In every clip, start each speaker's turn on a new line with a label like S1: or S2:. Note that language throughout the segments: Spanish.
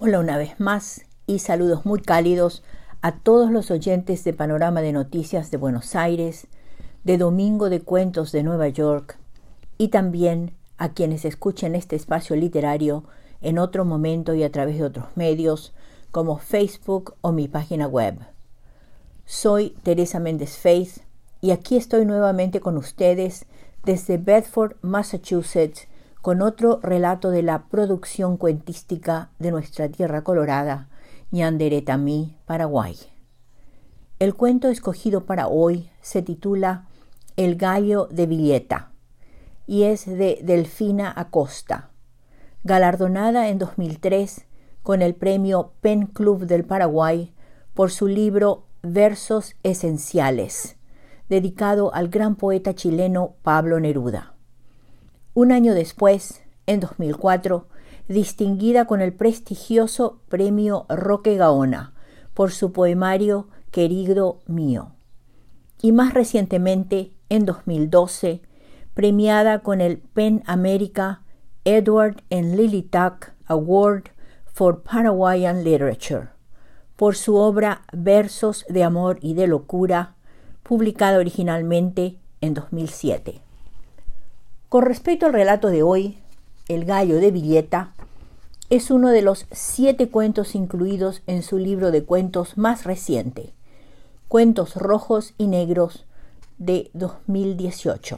S1: Hola una vez más y saludos muy cálidos a todos los oyentes de Panorama de Noticias de Buenos Aires, de Domingo de Cuentos de Nueva York y también a quienes escuchen este espacio literario en otro momento y a través de otros medios como Facebook o mi página web. Soy Teresa Méndez Faith y aquí estoy nuevamente con ustedes desde Bedford, Massachusetts, con otro relato de la producción cuentística de nuestra tierra colorada, Ñanderetami, Paraguay. El cuento escogido para hoy se titula El gallo de Villeta y es de Delfina Acosta, galardonada en 2003 con el premio Pen Club del Paraguay por su libro Versos Esenciales, dedicado al gran poeta chileno Pablo Neruda. Un año después, en 2004, distinguida con el prestigioso premio Roque Gaona por su poemario Querido Mío. Y más recientemente, en 2012, premiada con el PEN America Edward and Lily Tuck Award for Paraguayan Literature por su obra Versos de Amor y de Locura, publicada originalmente en 2007. Con respecto al relato de hoy, El gallo de Villeta es uno de los 7 cuentos incluidos en su libro de cuentos más reciente, Cuentos Rojos y Negros de 2018.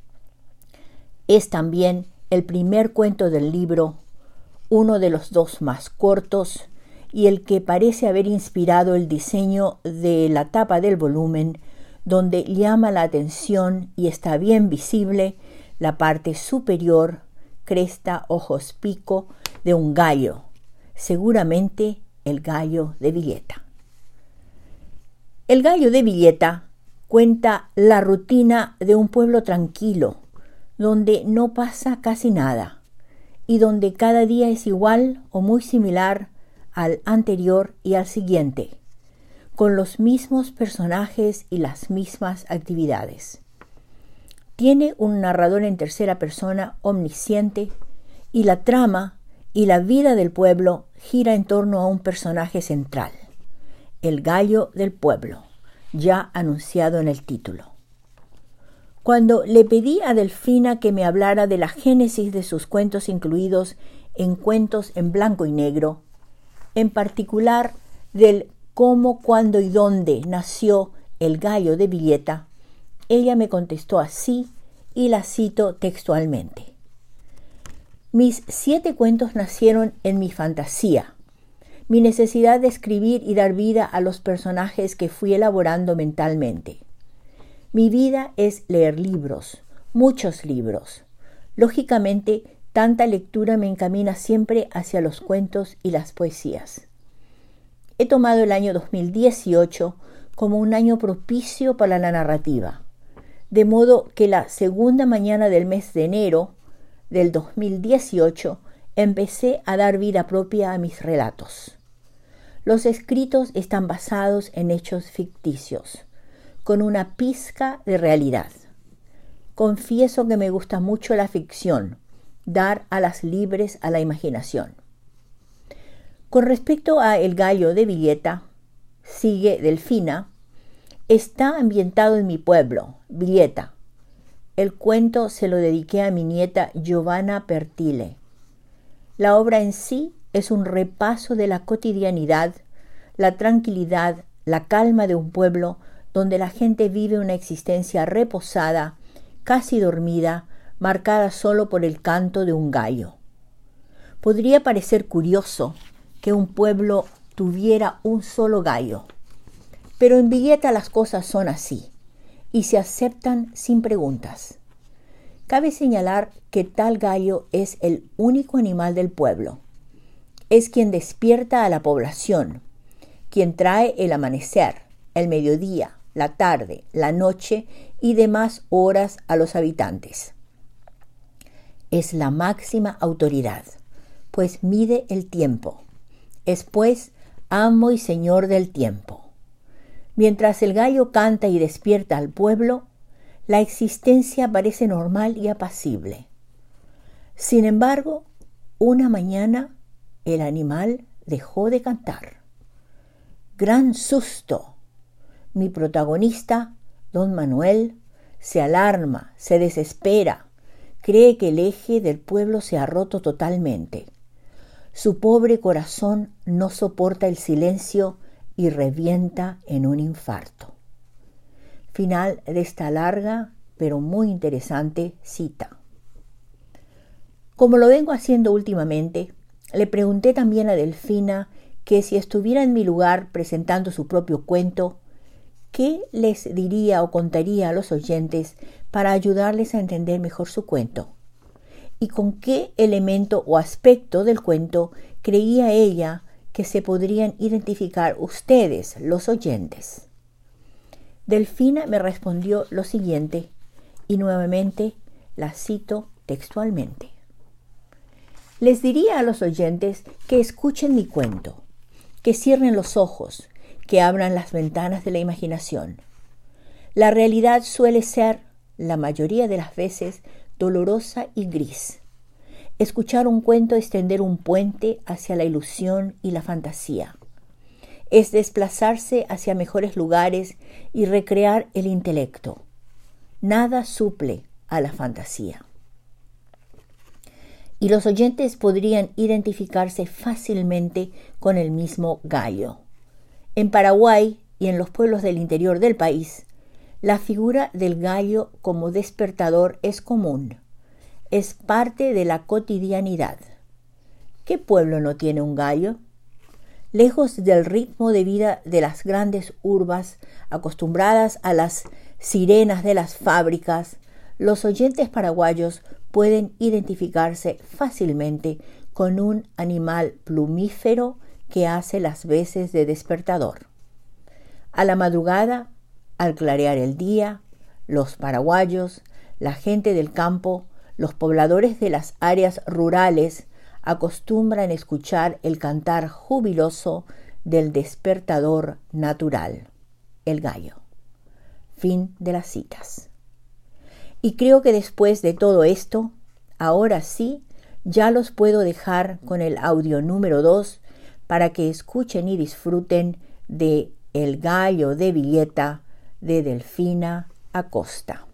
S1: Es también el primer cuento del libro, uno de los 2 más cortos y el que parece haber inspirado el diseño de la tapa del volumen, donde llama la atención y está bien visible la parte superior, cresta, ojos, pico, de un gallo, seguramente el gallo de Villeta. El gallo de Villeta cuenta la rutina de un pueblo tranquilo, donde no pasa casi nada, y donde cada día es igual o muy similar al anterior y al siguiente, con los mismos personajes y las mismas actividades. Tiene un narrador en tercera persona omnisciente y la trama y la vida del pueblo gira en torno a un personaje central, el gallo del pueblo, ya anunciado en el título. Cuando le pedí a Delfina que me hablara de la génesis de sus cuentos incluidos en Cuentos en Blanco y Negro, en particular del cómo, cuándo y dónde nació el gallo de Villeta, ella me contestó así y la cito textualmente. Mis 7 cuentos nacieron en mi fantasía, mi necesidad de escribir y dar vida a los personajes que fui elaborando mentalmente. Mi vida es leer libros, muchos libros. Lógicamente, tanta lectura me encamina siempre hacia los cuentos y las poesías. He tomado el año 2018 como un año propicio para la narrativa, de modo que la segunda mañana del mes de enero del 2018 empecé a dar vida propia a mis relatos. Los escritos están basados en hechos ficticios, con una pizca de realidad. Confieso que me gusta mucho la ficción, dar alas libres a la imaginación. Con respecto a El gallo de Villeta, sigue Delfina, está ambientado en mi pueblo, Villeta. El cuento se lo dediqué a mi nieta Giovanna Pertile. La obra en sí es un repaso de la cotidianidad, la tranquilidad, la calma de un pueblo donde la gente vive una existencia reposada, casi dormida, marcada solo por el canto de un gallo. Podría parecer curioso que un pueblo tuviera un solo gallo, pero en Villeta las cosas son así y se aceptan sin preguntas. Cabe señalar que tal gallo es el único animal del pueblo. Es quien despierta a la población, quien trae el amanecer, el mediodía, la tarde, la noche y demás horas a los habitantes. Es la máxima autoridad, pues mide el tiempo. Es pues amo y señor del tiempo. Mientras el gallo canta y despierta al pueblo, la existencia parece normal y apacible. Sin embargo, una mañana el animal dejó de cantar. ¡Gran susto! Mi protagonista, don Manuel, se alarma, se desespera, cree que el eje del pueblo se ha roto totalmente. Su pobre corazón no soporta el silencio y revienta en un infarto. Final de esta larga pero muy interesante cita. Como lo vengo haciendo últimamente, le pregunté también a Delfina que si estuviera en mi lugar presentando su propio cuento, ¿qué les diría o contaría a los oyentes para ayudarles a entender mejor su cuento? ¿Y con qué elemento o aspecto del cuento creía ella que se podrían identificar ustedes, los oyentes? Delfina me respondió lo siguiente, y nuevamente la cito textualmente. Les diría a los oyentes que escuchen mi cuento, que cierren los ojos, que abran las ventanas de la imaginación. La realidad suele ser, la mayoría de las veces, dolorosa y gris. Escuchar un cuento es tender un puente hacia la ilusión y la fantasía. Es desplazarse hacia mejores lugares y recrear el intelecto. Nada suple a la fantasía. Y los oyentes podrían identificarse fácilmente con el mismo gallo. En Paraguay y en los pueblos del interior del país, la figura del gallo como despertador es común. Es parte de la cotidianidad. ¿Qué pueblo no tiene un gallo? Lejos del ritmo de vida de las grandes urbas, acostumbradas a las sirenas de las fábricas, los oyentes paraguayos pueden identificarse fácilmente con un animal plumífero que hace las veces de despertador. A la madrugada, al clarear el día, los paraguayos, la gente del campo, los pobladores de las áreas rurales acostumbran escuchar el cantar jubiloso del despertador natural, el gallo. Fin de las citas. Y creo que después de todo esto, ahora sí, ya los puedo dejar con el audio número 2 para que escuchen y disfruten de El gallo de Villeta de Delfina Acosta.